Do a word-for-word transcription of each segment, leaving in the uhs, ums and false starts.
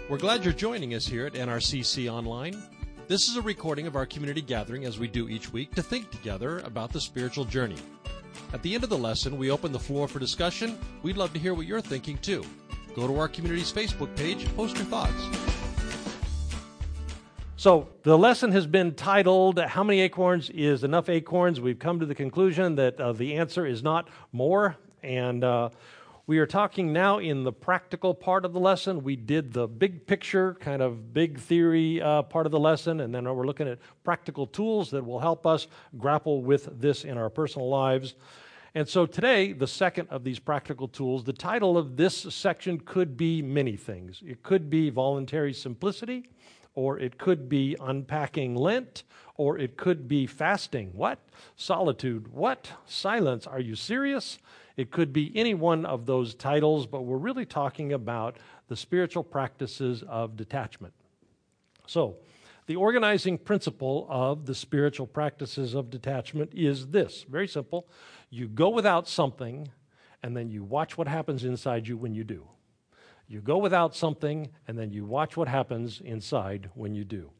We're glad you're joining us here at N R C C Online. This is a recording of our community gathering as we do each week to think together about the spiritual journey. At the end of the lesson, we open the floor for discussion. We'd love to hear what you're thinking too. Go to our community's Facebook page, post your thoughts. So the lesson has been titled, How Many Acorns is Enough Acorns? We've come to the conclusion that uh, the answer is not more, and uh, we are talking now in the practical part of the lesson. We did the big picture, kind of big theory uh, part of the lesson, and then we're looking at practical tools that will help us grapple with this in our personal lives. And so today, the second of these practical tools, the title of this section could be many things. It could be voluntary simplicity, or it could be unpacking Lent, or it could be fasting. What? Solitude. What? Silence. Are you serious? It could be any one of those titles, but we're really talking about the spiritual practices of detachment. So, the organizing principle of the spiritual practices of detachment is this. Very simple. You go without something, and then you watch what happens inside you when you do. You go without something, and then you watch what happens inside when you do.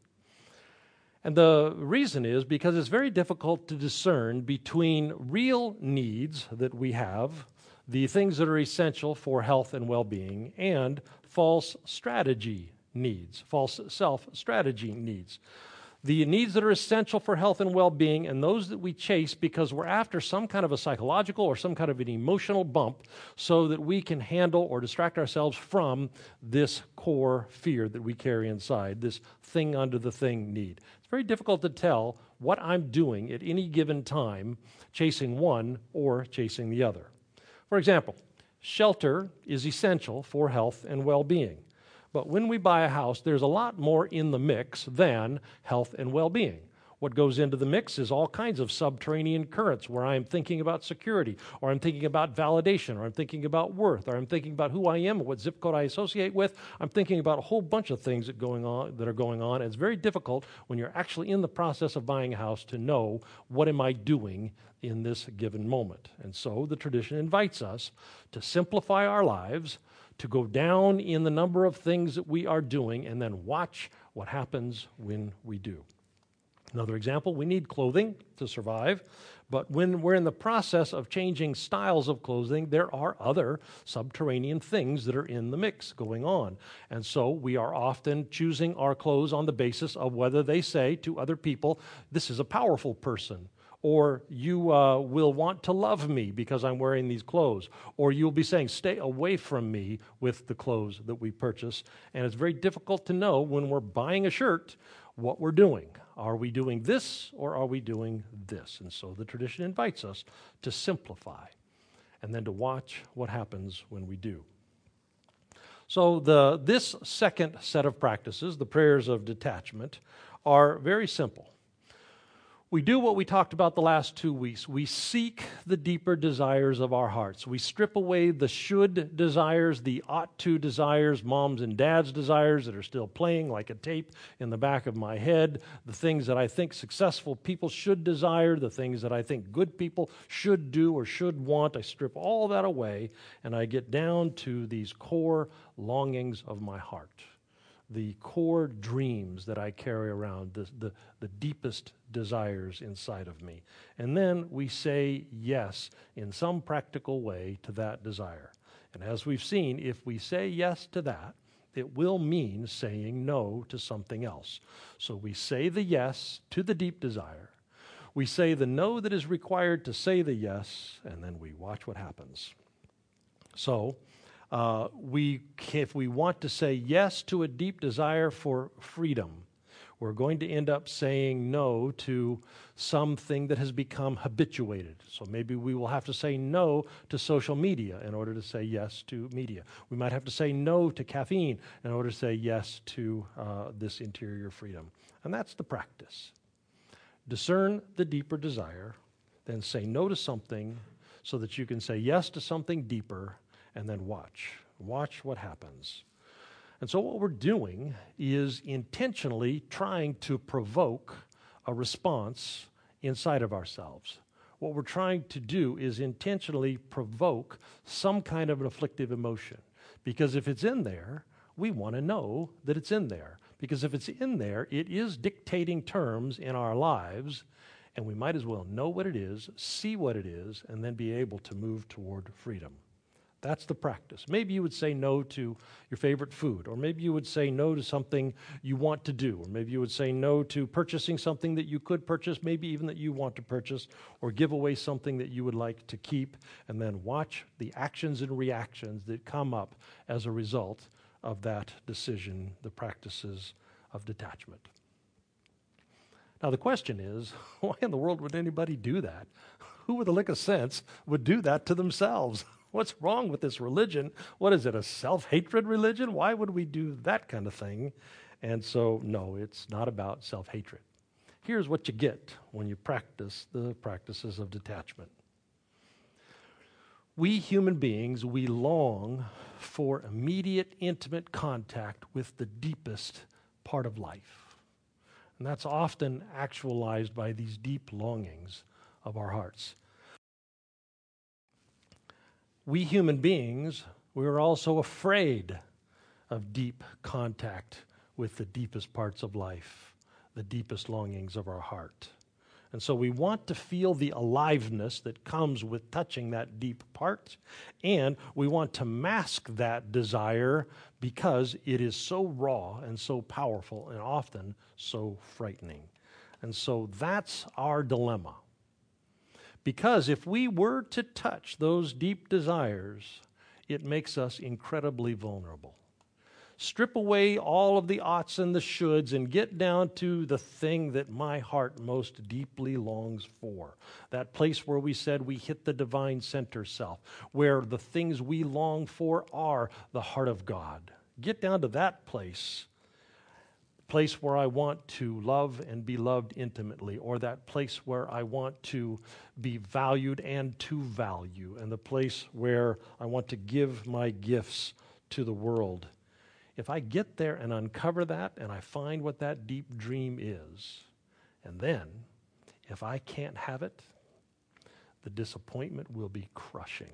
And the reason is because it's very difficult to discern between real needs that we have, the things that are essential for health and well-being, and false strategy needs, false self-strategy needs. The needs that are essential for health and well-being and those that we chase because we're after some kind of a psychological or some kind of an emotional bump so that we can handle or distract ourselves from this core fear that we carry inside, this thing under the thing need. It's very difficult to tell what I'm doing at any given time, chasing one or chasing the other. For example, shelter is essential for health and well-being. But when we buy a house, there's a lot more in the mix than health and well-being. What goes into the mix is all kinds of subterranean currents where I'm thinking about security, or I'm thinking about validation, or I'm thinking about worth, or I'm thinking about who I am and what zip code I associate with. I'm thinking about a whole bunch of things that going on that are going on. And it's very difficult when you're actually in the process of buying a house to know what am I doing in this given moment. And so the tradition invites us to simplify our lives, to go down in the number of things that we are doing, and then watch what happens when we do. Another example, we need clothing to survive, but when we're in the process of changing styles of clothing, there are other subterranean things that are in the mix going on. And so we are often choosing our clothes on the basis of whether they say to other people, this is a powerful person, or you uh, will want to love me because I'm wearing these clothes, or you'll be saying, stay away from me with the clothes that we purchase. And it's very difficult to know when we're buying a shirt what we're doing. Are we doing this, or are we doing this? And so the tradition invites us to simplify and then to watch what happens when we do. So the this second set of practices, the prayers of detachment, are very simple. We do what we talked about the last two weeks. We seek the deeper desires of our hearts. We strip away the should desires, the ought to desires, moms and dads desires that are still playing like a tape in the back of my head, the things that I think successful people should desire, the things that I think good people should do or should want. I strip all that away, and I get down to these core longings of my heart, the core dreams that I carry around, the, the, the deepest desires inside of me. And then we say yes in some practical way to that desire. And as we've seen, if we say yes to that, it will mean saying no to something else. So we say the yes to the deep desire. We say the no that is required to say the yes, and then we watch what happens. So, Uh, we, if we want to say yes to a deep desire for freedom, we're going to end up saying no to something that has become habituated. So maybe we will have to say no to social media in order to say yes to media. We might have to say no to caffeine in order to say yes to uh, this interior freedom. And that's the practice. Discern the deeper desire, then say no to something so that you can say yes to something deeper, and then watch. Watch what happens. And so what we're doing is intentionally trying to provoke a response inside of ourselves. What we're trying to do is intentionally provoke some kind of an afflictive emotion. Because if it's in there, we want to know that it's in there. Because if it's in there, it is dictating terms in our lives, and we might as well know what it is, see what it is, and then be able to move toward freedom. That's the practice. Maybe you would say no to your favorite food, or maybe you would say no to something you want to do, or maybe you would say no to purchasing something that you could purchase, maybe even that you want to purchase, or give away something that you would like to keep, and then watch the actions and reactions that come up as a result of that decision, the practices of detachment. Now the question is, why in the world would anybody do that? Who with a lick of sense would do that to themselves? What's wrong with this religion? What is it, a self-hatred religion? Why would we do that kind of thing? And so, no, it's not about self-hatred. Here's what you get when you practice the practices of detachment. We human beings, we long for immediate, intimate contact with the deepest part of life. And that's often actualized by these deep longings of our hearts. We human beings, we are also afraid of deep contact with the deepest parts of life, the deepest longings of our heart. And so we want to feel the aliveness that comes with touching that deep part, and we want to mask that desire because it is so raw and so powerful and often so frightening. And so that's our dilemma. Because if we were to touch those deep desires, it makes us incredibly vulnerable. Strip away all of the oughts and the shoulds and get down to the thing that my heart most deeply longs for. That place where we said we hit the divine center self, where the things we long for are the heart of God. Get down to that place. Place where I want to love and be loved intimately, or that place where I want to be valued and to value, and the place where I want to give my gifts to the world. If I get there and uncover that and I find what that deep dream is, and then if I can't have it, the disappointment will be crushing.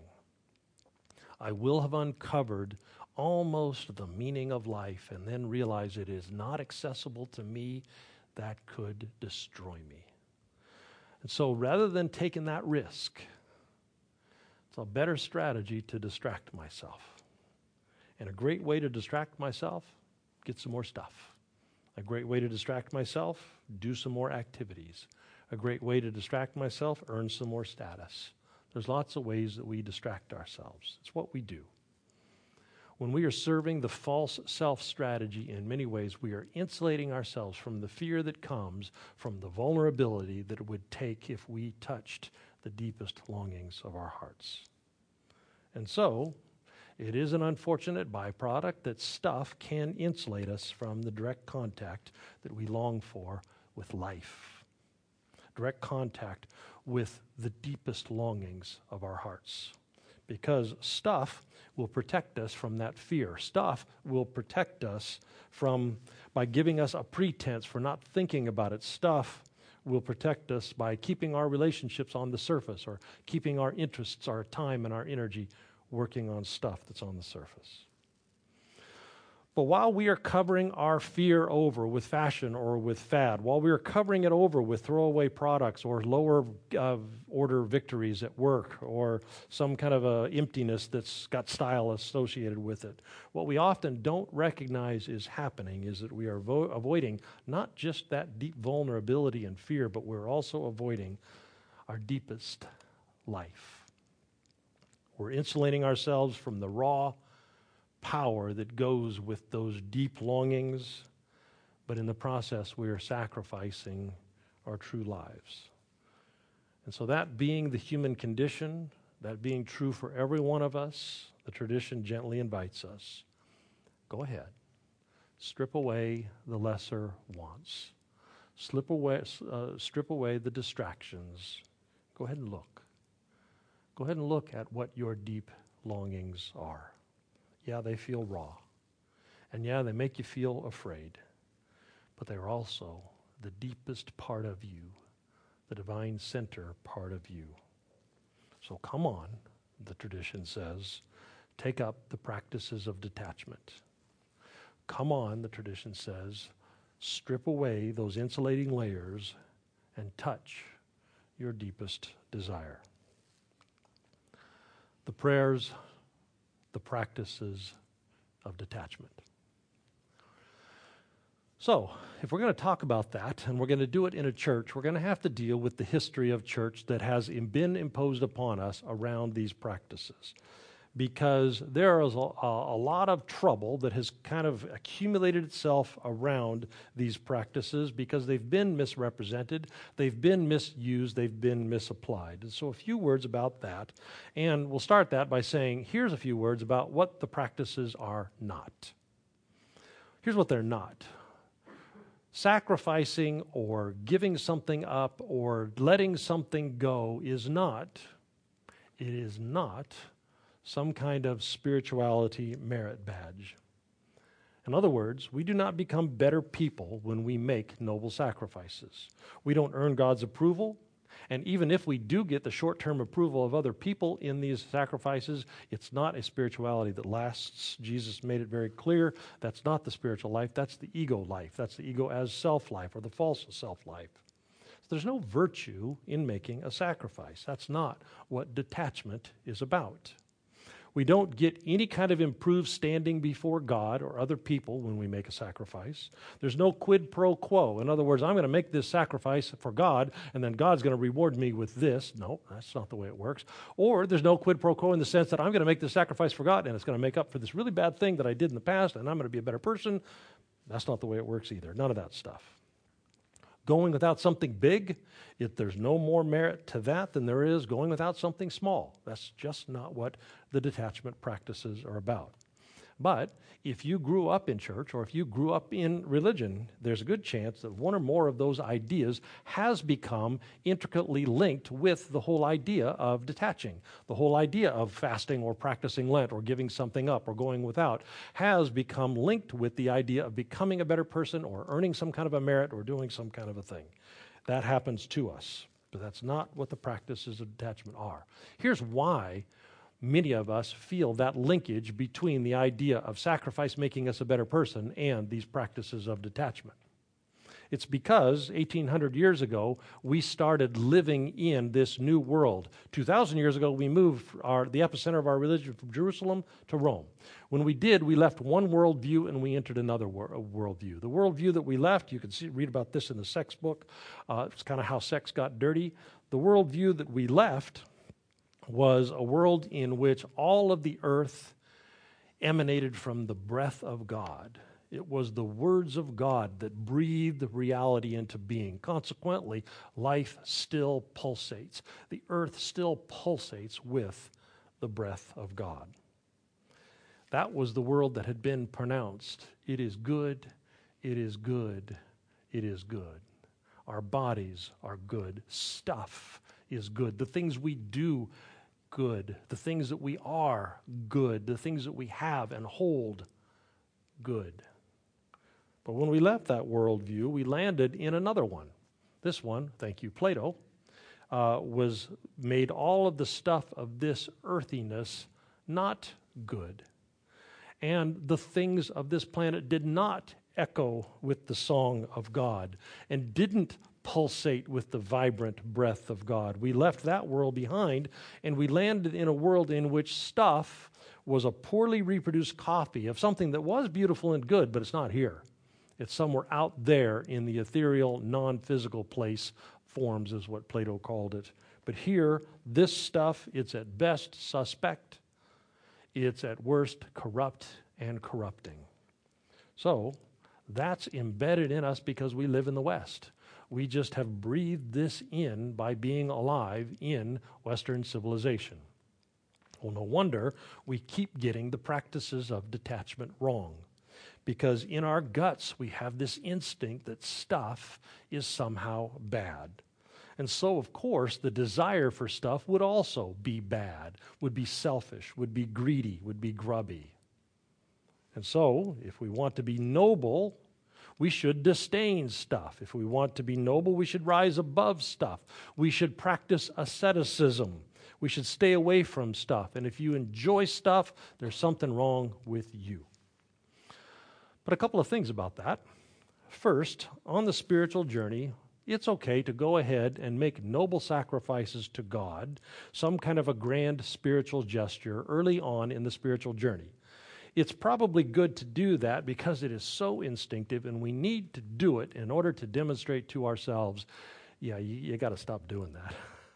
I will have uncovered almost the meaning of life and then realize it is not accessible to me. That could destroy me. And so rather than taking that risk, it's a better strategy to distract myself. And a great way to distract myself, get some more stuff. A great way to distract myself, do some more activities. A great way to distract myself, earn some more status. There's lots of ways that we distract ourselves. It's what we do. When we are serving the false self strategy, in many ways, we are insulating ourselves from the fear that comes from the vulnerability that it would take if we touched the deepest longings of our hearts. And so, it is an unfortunate byproduct that stuff can insulate us from the direct contact that we long for with life. Direct contact with the deepest longings of our hearts. Because stuff will protect us from that fear. Stuff will protect us from, by giving us a pretense for not thinking about it. Stuff will protect us by keeping our relationships on the surface, or keeping our interests, our time, and our energy working on stuff that's on the surface. But while we are covering our fear over with fashion or with fad, while we are covering it over with throwaway products or lower uh, order victories at work or some kind of a emptiness that's got style associated with it, what we often don't recognize is happening is that we are vo- avoiding not just that deep vulnerability and fear, but we're also avoiding our deepest life. We're insulating ourselves from the raw power that goes with those deep longings, but in the process we are sacrificing our true lives. And so that being the human condition, that being true for every one of us, the tradition gently invites us, go ahead, strip away the lesser wants, slip away, uh, strip away the distractions. Go ahead and look. Go ahead and look at what your deep longings are. Yeah, they feel raw. And yeah, they make you feel afraid. But they're also the deepest part of you, the divine center part of you. So come on, the tradition says, take up the practices of detachment. come on, the tradition says, strip away those insulating layers and touch your deepest desire. The prayers, the practices of detachment. So, if we're going to talk about that, and we're going to do it in a church, we're going to have to deal with the history of church that has been imposed upon us around these practices. Because there is a, a lot of trouble that has kind of accumulated itself around these practices because they've been misrepresented, they've been misused, they've been misapplied. And so a few words about that. And we'll start that by saying, here's a few words about what the practices are not. Here's what they're not. Sacrificing or giving something up or letting something go is not, it is not some kind of spirituality merit badge. In other words, we do not become better people when we make noble sacrifices. We don't earn God's approval, and even if we do get the short-term approval of other people in these sacrifices, it's not a spirituality that lasts. Jesus made it very clear that's not the spiritual life, that's the ego life. That's the ego as self-life or the false self-life. So there's no virtue in making a sacrifice. That's not what detachment is about. We don't get any kind of improved standing before God or other people when we make a sacrifice. There's no quid pro quo. In other words, I'm going to make this sacrifice for God, and then God's going to reward me with this. No, that's not the way it works. Or there's no quid pro quo in the sense that I'm going to make this sacrifice for God, and it's going to make up for this really bad thing that I did in the past, and I'm going to be a better person. That's not the way it works either. None of that stuff. Going without something big, if there's no more merit to that than there is going without something small. That's just not what the detachment practices are about. But if you grew up in church or if you grew up in religion, there's a good chance that one or more of those ideas has become intricately linked with the whole idea of detaching. The whole idea of fasting or practicing Lent or giving something up or going without has become linked with the idea of becoming a better person or earning some kind of a merit or doing some kind of a thing. That happens to us, but that's not what the practices of detachment are. Here's why many of us feel that linkage between the idea of sacrifice making us a better person and these practices of detachment. It's because eighteen hundred years ago, we started living in this new world. two thousand years ago, we moved our, the epicenter of our religion from Jerusalem to Rome. When we did, we left one worldview and we entered another wor- worldview. The worldview that we left, you can see, read about this in the sex book. Uh, it's kind of how sex got dirty. The worldview that we left was a world in which all of the earth emanated from the breath of God. It was the words of God that breathed reality into being. Consequently, life still pulsates. The earth still pulsates with the breath of God. That was the world that had been pronounced. It is good, it is good, it is good. Our bodies are good. Stuff is good. The things we do, good. The things that we are, good. The things that we have and hold, good. But when we left that worldview, we landed in another one. This one, thank you, Plato, uh, was made all of the stuff of this earthiness not good. And the things of this planet did not echo with the song of God and didn't pulsate with the vibrant breath of God. We left that world behind and we landed in a world in which stuff was a poorly reproduced copy of something that was beautiful and good, but it's not here. It's somewhere out there in the ethereal, non-physical place. Forms is what Plato called it. But here, this stuff, it's at best suspect. It's at worst corrupt and corrupting. So, that's embedded in us because we live in the West. We just have breathed this in by being alive in Western civilization. Well, no wonder we keep getting the practices of detachment wrong. Because in our guts, we have this instinct that stuff is somehow bad. And so, of course, the desire for stuff would also be bad, would be selfish, would be greedy, would be grubby. And so, if we want to be noble, we should disdain stuff. If we want to be noble, we should rise above stuff. We should practice asceticism. We should stay away from stuff. And if you enjoy stuff, there's something wrong with you. But But a couple of things about that. First, on the spiritual journey, it's okay to go ahead and make noble sacrifices to God, some kind of a grand spiritual gesture early on in the spiritual journey. It's probably good to do that because it is so instinctive and we need to do it in order to demonstrate to ourselves, yeah, you, you got to stop doing that.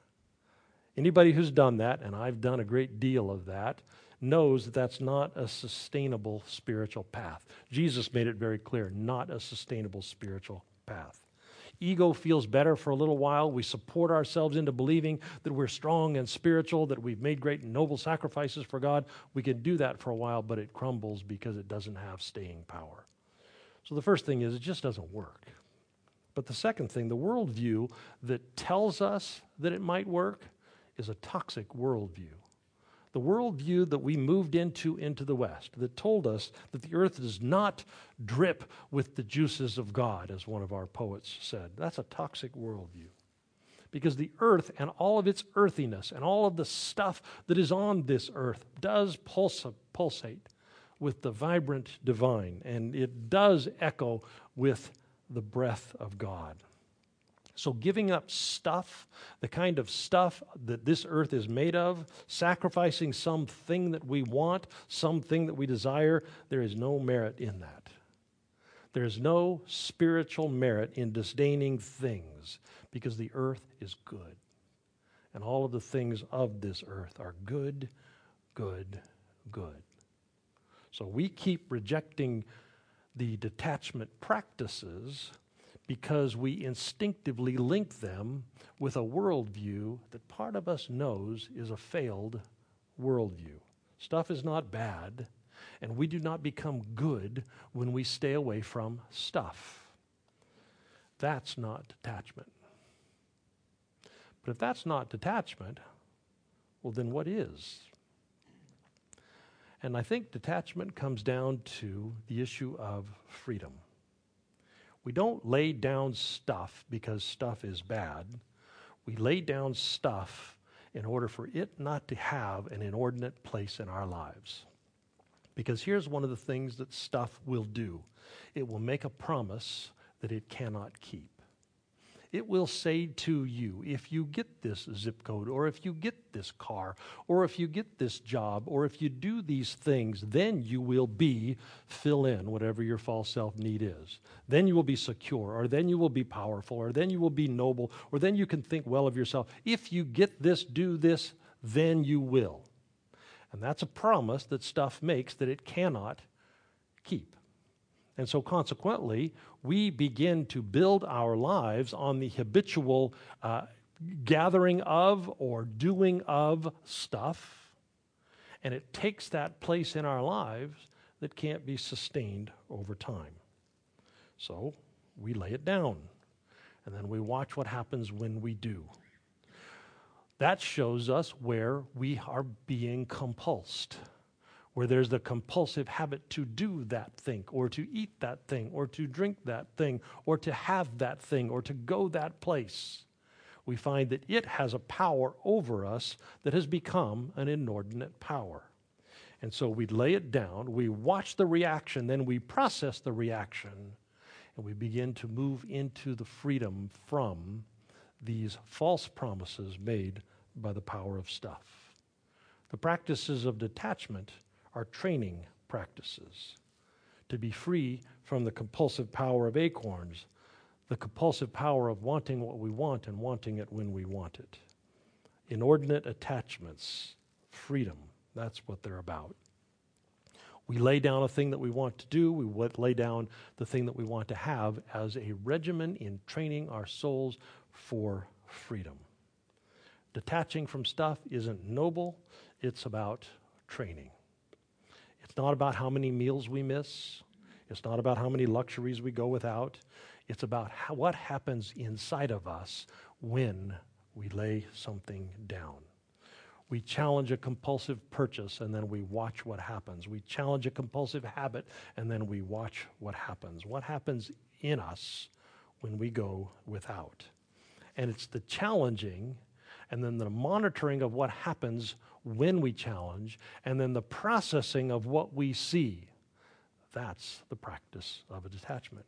Anybody who's done that, and I've done a great deal of that, knows that that's not a sustainable spiritual path. Jesus made it very clear, not a sustainable spiritual path. Ego feels better for a little while. We support ourselves into believing that we're strong and spiritual, that we've made great and noble sacrifices for God. We can do that for a while, but it crumbles because it doesn't have staying power. So the first thing is it just doesn't work. But the second thing, the worldview that tells us that it might work is a toxic worldview. The worldview that we moved into into the West that told us that the earth does not drip with the juices of God, as one of our poets said. That's a toxic worldview. Because the earth and all of its earthiness and all of the stuff that is on this earth does pulsa- pulsate with the vibrant divine, and it does echo with the breath of God. So giving up stuff, the kind of stuff that this earth is made of, sacrificing something that we want, something that we desire, there is no merit in that. There is no spiritual merit in disdaining things because the earth is good. And all of the things of this earth are good, good, good. So we keep rejecting the detachment practices because we instinctively link them with a worldview that part of us knows is a failed worldview. Stuff is not bad, and we do not become good when we stay away from stuff. That's not detachment. But if that's not detachment, well, then what is? And I think detachment comes down to the issue of freedom. We don't lay down stuff because stuff is bad. We lay down stuff in order for it not to have an inordinate place in our lives. Because here's one of the things that stuff will do. It will make a promise that it cannot keep. It will say to you, if you get this zip code, or if you get this car, or if you get this job, or if you do these things, then you will be, fill in whatever your false self need is. Then you will be secure, or then you will be powerful, or then you will be noble, or then you can think well of yourself. If you get this, do this, then you will. And that's a promise that stuff makes that it cannot keep. And so consequently, we begin to build our lives on the habitual uh, gathering of or doing of stuff, and it takes that place in our lives that can't be sustained over time. So we lay it down, and then we watch what happens when we do. That shows us where we are being compulsed, where there's the compulsive habit to do that thing, or to eat that thing, or to drink that thing, or to have that thing, or to go that place. We find that it has a power over us that has become an inordinate power. And so we lay it down, we watch the reaction, then we process the reaction, and we begin to move into the freedom from these false promises made by the power of stuff. The practices of detachment are training practices to be free from the compulsive power of acorns, the compulsive power of wanting what we want and wanting it when we want it. Inordinate attachments, freedom, that's what they're about. We lay down a thing that we want to do, we lay down the thing that we want to have as a regimen in training our souls for freedom. Detaching from stuff isn't noble, it's about training. It's not about how many meals we miss. It's not about how many luxuries we go without. It's about how, what happens inside of us when we lay something down. We challenge a compulsive purchase, and then we watch what happens. We challenge a compulsive habit, and then we watch what happens. What happens in us when we go without? And it's the challenging and then the monitoring of what happens when we challenge, and then the processing of what we see. That's the practice of a detachment.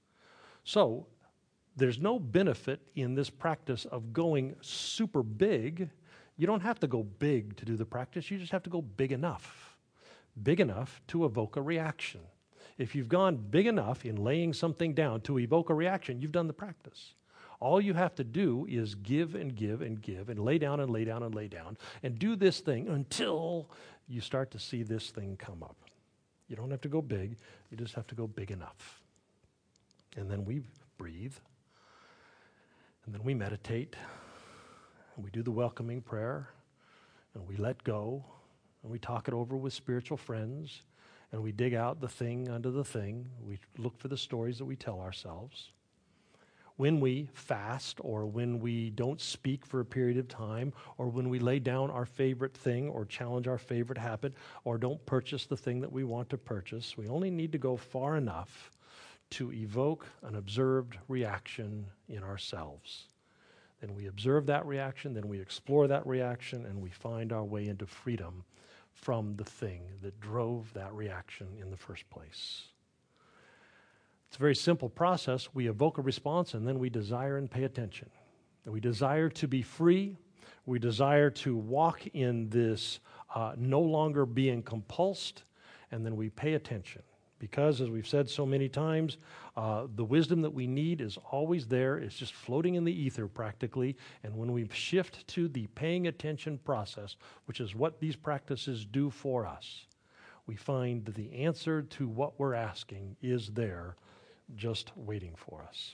So there's no benefit in this practice of going super big. You don't have to go big to do the practice. You just have to go big enough. Big enough to evoke a reaction. If you've gone big enough in laying something down to evoke a reaction, you've done the practice. All you have to do is give and give and give and lay down and lay down and lay down and do this thing until you start to see this thing come up. You don't have to go big. You just have to go big enough. And then we breathe. And then we meditate. And we do the welcoming prayer. And we let go. And we talk it over with spiritual friends. And we dig out the thing under the thing. We look for the stories that we tell ourselves. When we fast, or when we don't speak for a period of time, or when we lay down our favorite thing or challenge our favorite habit, or don't purchase the thing that we want to purchase, we only need to go far enough to evoke an observed reaction in ourselves. Then we observe that reaction, then we explore that reaction, and we find our way into freedom from the thing that drove that reaction in the first place. It's a very simple process. We evoke a response, and then we desire and pay attention. We desire to be free. We desire to walk in this uh, no longer being compulsed, and then we pay attention. Because, as we've said so many times, uh, the wisdom that we need is always there. It's just floating in the ether practically. And when we shift to the paying attention process, which is what these practices do for us, we find that the answer to what we're asking is there, just waiting for us.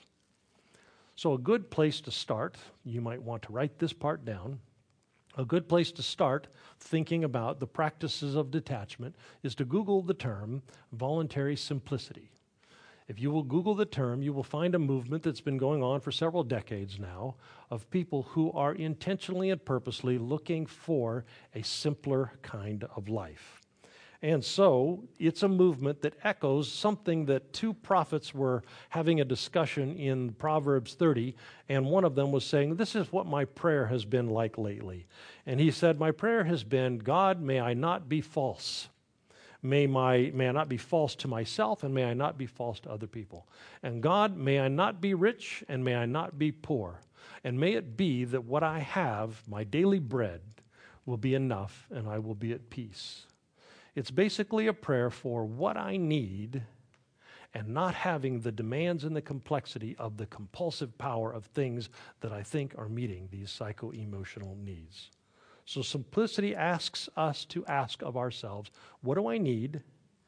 So a good place to start, you might want to write this part down. A good place to start thinking about the practices of detachment is to Google the term voluntary simplicity. If you will Google the term, you will find a movement that's been going on for several decades now of people who are intentionally and purposely looking for a simpler kind of life. And so it's a movement that echoes something that two prophets were having a discussion in Proverbs thirty, and one of them was saying, this is what my prayer has been like lately. And he said, my prayer has been, God, may I not be false. May, my, may I not be false to myself, and may I not be false to other people. And God, may I not be rich, and may I not be poor. And may it be that what I have, my daily bread, will be enough, and I will be at peace. It's basically a prayer for what I need and not having the demands and the complexity of the compulsive power of things that I think are meeting these psycho-emotional needs. So simplicity asks us to ask of ourselves, what do I need?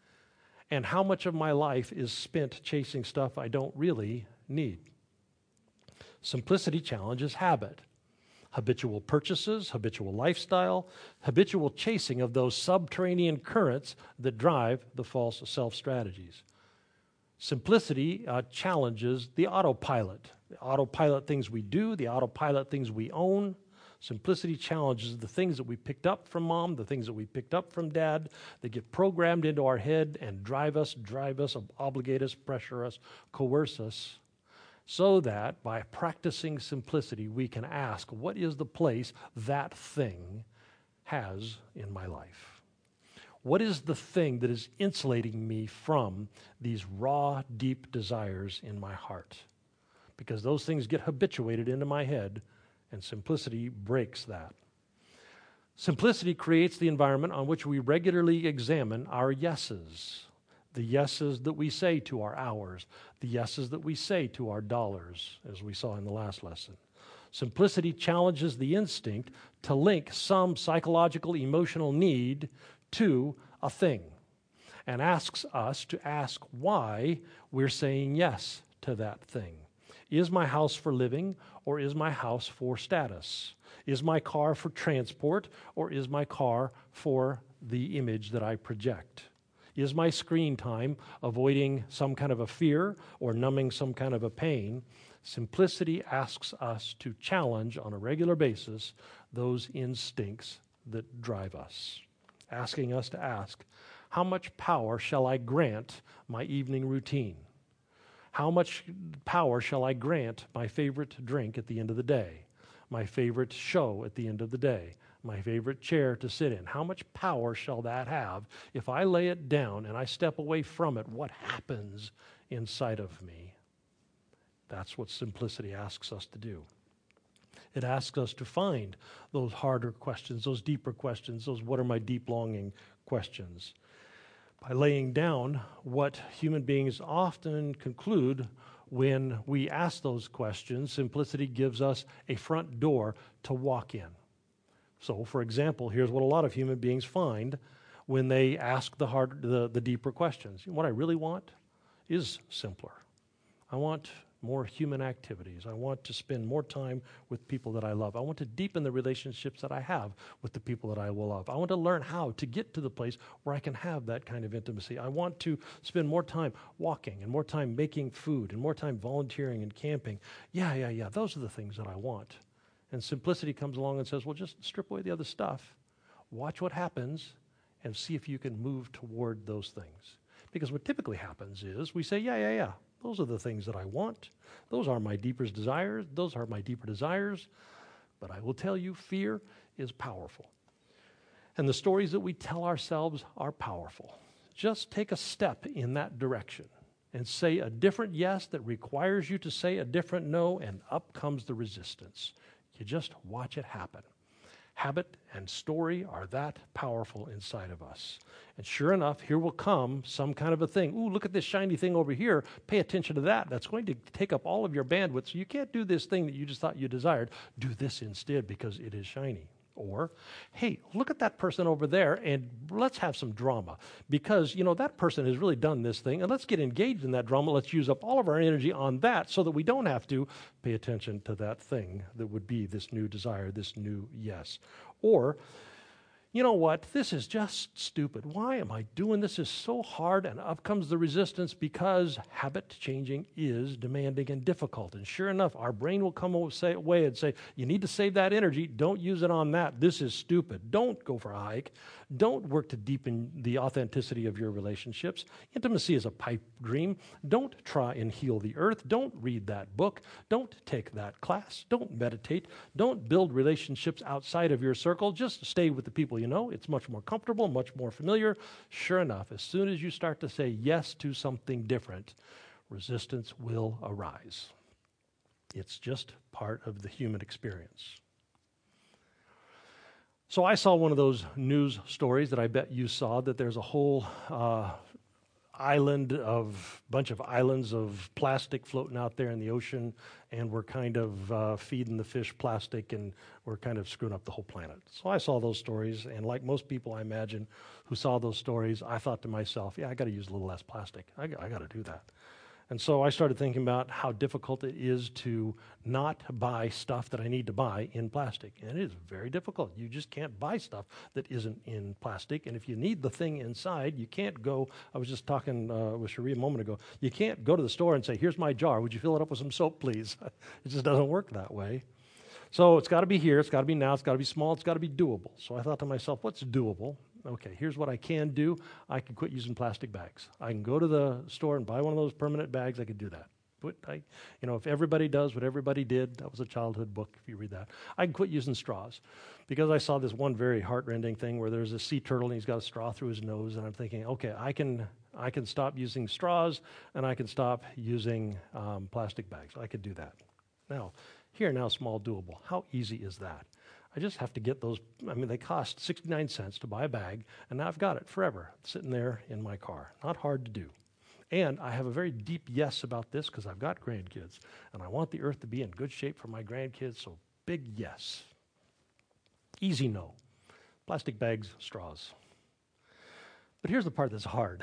And how much of my life is spent chasing stuff I don't really need? Simplicity challenges habit. Habitual purchases, habitual lifestyle, habitual chasing of those subterranean currents that drive the false self strategies. Simplicity uh, challenges the autopilot, the autopilot things we do, the autopilot things we own. Simplicity challenges the things that we picked up from mom, the things that we picked up from dad, that get programmed into our head and drive us, drive us, obligate us, pressure us, coerce us. So that by practicing simplicity, we can ask, what is the place that thing has in my life? What is the thing that is insulating me from these raw, deep desires in my heart? Because those things get habituated into my head, and simplicity breaks that. Simplicity creates the environment on which we regularly examine our yeses. The yeses that we say to our hours, the yeses that we say to our dollars, as we saw in the last lesson. Simplicity challenges the instinct to link some psychological, emotional need to a thing and asks us to ask why we're saying yes to that thing. Is my house for living, or is my house for status? Is my car for transport, or is my car for the image that I project? Is my screen time avoiding some kind of a fear or numbing some kind of a pain? Simplicity asks us to challenge on a regular basis those instincts that drive us, asking us to ask, how much power shall I grant my evening routine? How much power shall I grant my favorite drink at the end of the day, my favorite show at the end of the day, my favorite chair to sit in. How much power shall that have? If I lay it down and I step away from it, what happens inside of me? That's what simplicity asks us to do. It asks us to find those harder questions, those deeper questions, those what are my deep longing questions. By laying down what human beings often conclude when we ask those questions, simplicity gives us a front door to walk in. So, for example, here's what a lot of human beings find when they ask the hard, the, the deeper questions. What I really want is simpler. I want more human activities. I want to spend more time with people that I love. I want to deepen the relationships that I have with the people that I will love. I want to learn how to get to the place where I can have that kind of intimacy. I want to spend more time walking and more time making food and more time volunteering and camping. Yeah, yeah, yeah. Those are the things that I want. And simplicity comes along and says, well, just strip away the other stuff. Watch what happens and see if you can move toward those things. Because what typically happens is we say, yeah, yeah, yeah. Those are the things that I want. Those are my deepest desires. Those are my deeper desires. But I will tell you, fear is powerful. And the stories that we tell ourselves are powerful. Just take a step in that direction and say a different yes that requires you to say a different no, and up comes the resistance. You just watch it happen. Habit and story are that powerful inside of us. And sure enough, here will come some kind of a thing. Ooh, look at this shiny thing over here. Pay attention to that. That's going to take up all of your bandwidth. So you can't do this thing that you just thought you desired. Do this instead because it is shiny. Or, hey, look at that person over there and let's have some drama because, you know, that person has really done this thing and let's get engaged in that drama. Let's use up all of our energy on that so that we don't have to pay attention to that thing that would be this new desire, this new yes. Or, you know what, this is just stupid. Why am I doing this? This is so hard, and up comes the resistance because habit changing is demanding and difficult. And sure enough, our brain will come away and say, you need to save that energy. Don't use it on that. This is stupid. Don't go for a hike. Don't work to deepen the authenticity of your relationships. Intimacy is a pipe dream. Don't try and heal the earth. Don't read that book. Don't take that class. Don't meditate. Don't build relationships outside of your circle. Just stay with the people you know. It's much more comfortable, much more familiar. Sure enough, as soon as you start to say yes to something different, resistance will arise. It's just part of the human experience. So I saw one of those news stories that I bet you saw, that there's a whole uh, island of, bunch of islands of plastic floating out there in the ocean, and we're kind of uh, feeding the fish plastic, and we're kind of screwing up the whole planet. So I saw those stories, and like most people, I imagine, who saw those stories, I thought to myself, yeah, I got to use a little less plastic. I, I got to do that. And so I started thinking about how difficult it is to not buy stuff that I need to buy in plastic. And it is very difficult. You just can't buy stuff that isn't in plastic. And if you need the thing inside, you can't go, I was just talking uh, with Cherie a moment ago, you can't go to the store and say, here's my jar, would you fill it up with some soap, please? It just doesn't work that way. So it's got to be here, it's got to be now, it's got to be small, it's got to be doable. So I thought to myself, what's doable? Okay, here's what I can do. I can quit using plastic bags. I can go to the store and buy one of those permanent bags. I could do that. But I, you know, if everybody does what everybody did, that was a childhood book, if you read that. I can quit using straws. Because I saw this one very heart-rending thing where there's a sea turtle and he's got a straw through his nose, and I'm thinking, okay, I can I can stop using straws and I can stop using um, plastic bags. I could do that. Now, here now, small doable. How easy is that? I just have to get those, I mean, they cost sixty-nine cents to buy a bag, and now I've got it forever sitting there in my car. Not hard to do. And I have a very deep yes about this because I've got grandkids, and I want the earth to be in good shape for my grandkids, so big yes. Easy no. Plastic bags, straws. But here's the part that's hard.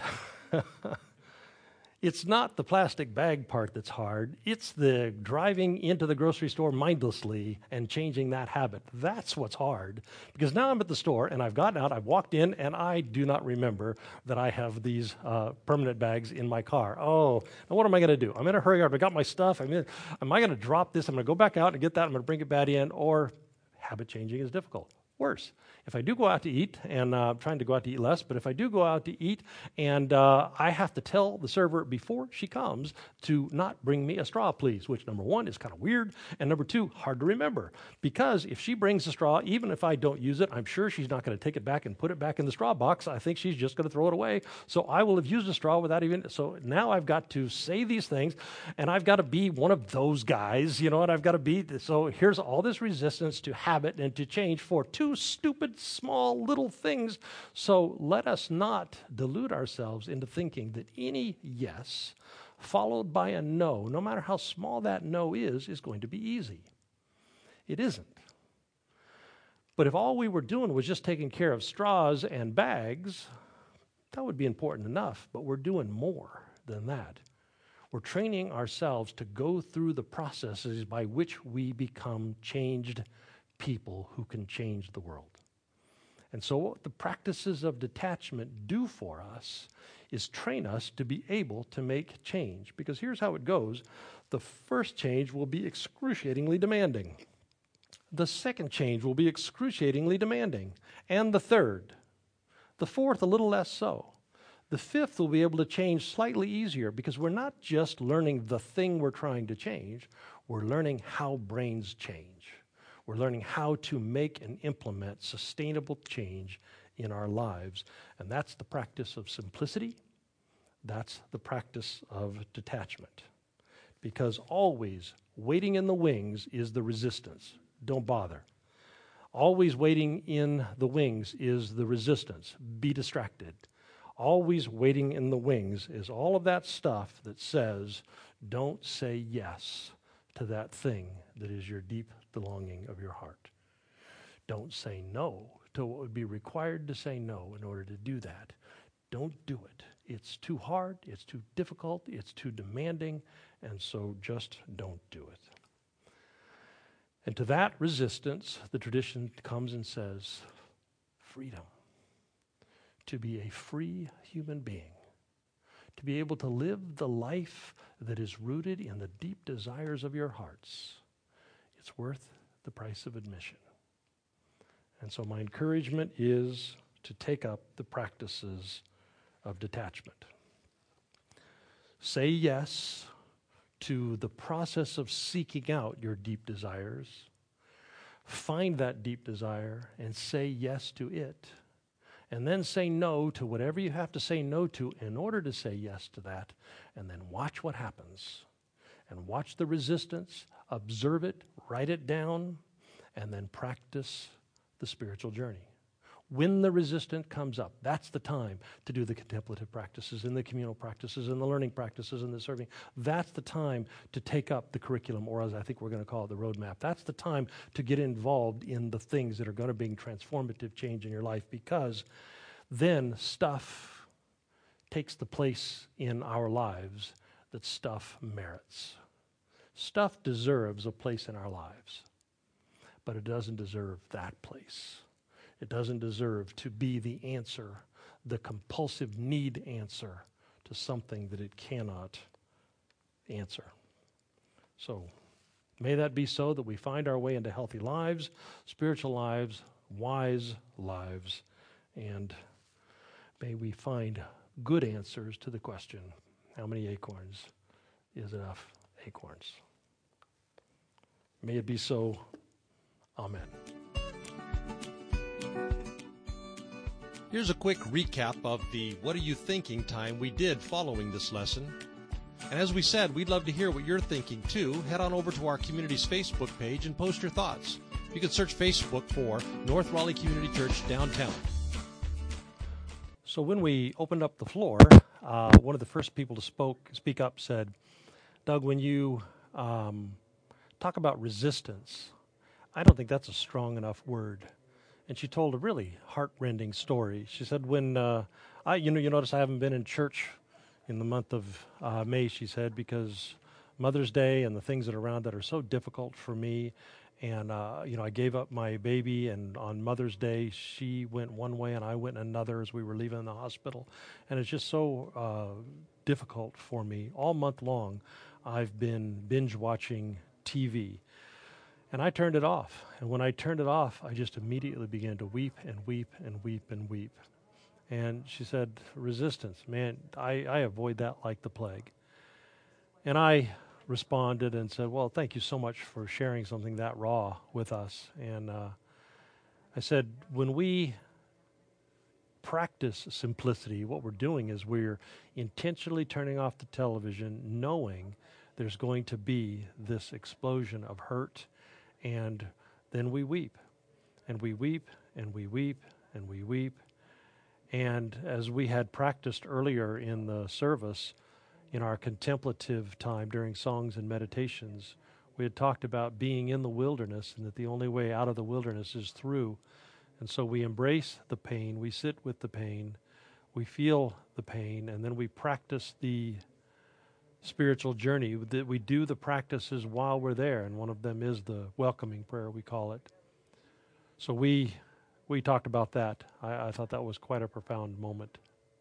It's not the plastic bag part that's hard. It's the driving into the grocery store mindlessly and changing that habit. That's what's hard. Because now I'm at the store, and I've gotten out, I've walked in, and I do not remember that I have these uh, permanent bags in my car. Oh, now what am I going to do? I'm in a hurry. I've got my stuff. I'm in, am I going to drop this? I'm going to go back out and get that. I'm going to bring it back in. Or habit changing is difficult. worse. If I do go out to eat, and uh, I'm trying to go out to eat less, but if I do go out to eat and uh, I have to tell the server before she comes to not bring me a straw, please, which number one is kind of weird, and number two, hard to remember. Because if she brings a straw, even if I don't use it, I'm sure she's not going to take it back and put it back in the straw box. I think she's just going to throw it away. So I will have used a straw without even, so now I've got to say these things, and I've got to be one of those guys, you know, and I've got to be, so here's all this resistance to habit and to change for two stupid small little things. So let us not delude ourselves into thinking that any yes followed by a no, no matter how small that no is, is going to be easy. It isn't. But if all we were doing was just taking care of straws and bags, that would be important enough, but we're doing more than that. We're training ourselves to go through the processes by which we become changed people who can change the world. And so what the practices of detachment do for us is train us to be able to make change. Because here's how it goes. The first change will be excruciatingly demanding. The second change will be excruciatingly demanding. And the third. The fourth, a little less so. The fifth will be able to change slightly easier because we're not just learning the thing we're trying to change, we're learning how brains change. We're learning how to make and implement sustainable change in our lives. And that's the practice of simplicity. That's the practice of detachment. Because always waiting in the wings is the resistance. Don't bother. Always waiting in the wings is the resistance. Be distracted. Always waiting in the wings is all of that stuff that says, don't say yes to that thing that is your deep longing of your heart. Don't say no to what would be required to say no in order to do that. Don't do it. It's too hard, it's too difficult, it's too demanding, and so just don't do it. And to that resistance, the tradition comes and says, freedom. To be a free human being. To be able to live the life that is rooted in the deep desires of your hearts. It's worth the price of admission. And so my encouragement is to take up the practices of detachment. Say yes to the process of seeking out your deep desires. Find that deep desire and say yes to it. And then say no to whatever you have to say no to in order to say yes to that. And then watch what happens. And watch the resistance, observe it, write it down, and then practice the spiritual journey. When the resistance comes up, that's the time to do the contemplative practices and the communal practices and the learning practices and the serving. That's the time to take up the curriculum, or as I think we're going to call it, the roadmap. That's the time to get involved in the things that are going to bring transformative change in your life, because then stuff takes the place in our lives that stuff merits. Stuff deserves a place in our lives, but it doesn't deserve that place. It doesn't deserve to be the answer, the compulsive need answer to something that it cannot answer. So may that be so that we find our way into healthy lives, spiritual lives, wise lives, and may we find good answers to the question, how many acorns is enough acorns? May it be so. Amen. Here's a quick recap of the What Are You Thinking time we did following this lesson. And as we said, we'd love to hear what you're thinking too. Head on over to our community's Facebook page and post your thoughts. You can search Facebook for North Raleigh Community Church Downtown. So when we opened up the floor, uh, one of the first people to spoke, speak up said, Doug, when you um, talk about resistance, I don't think that's a strong enough word. And she told a really heart-rending story. She said, when, uh, I, you know, you notice I haven't been in church in the month of uh, May, she said, because Mother's Day and the things that are around that are so difficult for me. And, uh, you know, I gave up my baby, and on Mother's Day, she went one way and I went another as we were leaving the hospital. And it's just so uh, difficult for me. All month long, I've been binge watching T V. And I turned it off. And when I turned it off, I just immediately began to weep and weep and weep and weep. And she said, resistance, man, I, I avoid that like the plague. And I responded and said, well, thank you so much for sharing something that raw with us. And uh, I said, when we practice simplicity, what we're doing is we're intentionally turning off the television, knowing there's going to be this explosion of hurt, and then we weep, and we weep, and we weep, and we weep. And as we had practiced earlier in the service, in our contemplative time during songs and meditations, we had talked about being in the wilderness and that the only way out of the wilderness is through. And so we embrace the pain, we sit with the pain, we feel the pain, and then we practice the spiritual journey. That we do the practices while we're there, and one of them is the welcoming prayer, we call it. So we we talked about that. I, I thought that was quite a profound moment.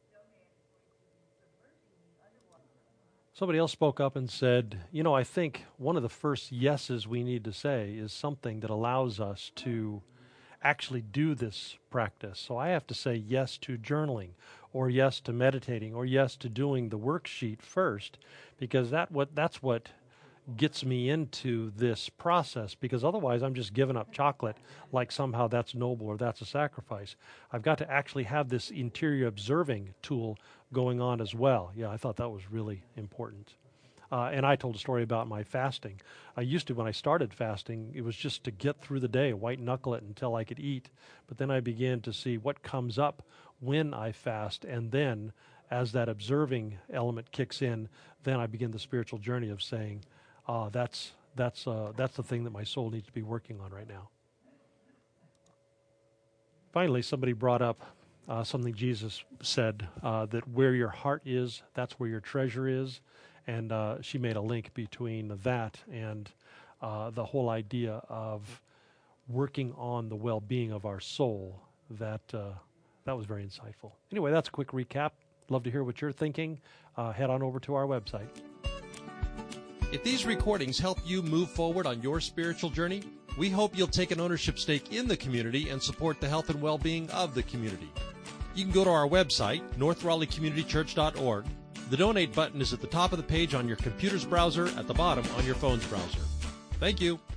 Somebody else spoke up and said, you know, I think one of the first yeses we need to say is something that allows us to actually do this practice. So I have to say yes to journaling, or yes to meditating, or yes to doing the worksheet first, because that what that's what gets me into this process, because otherwise I'm just giving up chocolate like somehow that's noble or that's a sacrifice. I've got to actually have this interior observing tool going on as well. Yeah, I thought that was really important. Uh, and I told a story about my fasting. I used to, when I started fasting, it was just to get through the day, white knuckle it until I could eat. But then I began to see what comes up when I fast. And then as that observing element kicks in, then I begin the spiritual journey of saying, uh, that's, that's, uh, that's the thing that my soul needs to be working on right now. Finally, somebody brought up uh, something Jesus said, uh, that where your heart is, that's where your treasure is. And uh, she made a link between that and uh, the whole idea of working on the well-being of our soul. That uh, that was very insightful. Anyway, that's a quick recap. Love to hear what you're thinking. Uh, head on over to our website. If these recordings help you move forward on your spiritual journey, we hope you'll take an ownership stake in the community and support the health and well-being of the community. You can go to our website, north raleigh community church dot org. The donate button is at the top of the page on your computer's browser, at the bottom on your phone's browser. Thank you.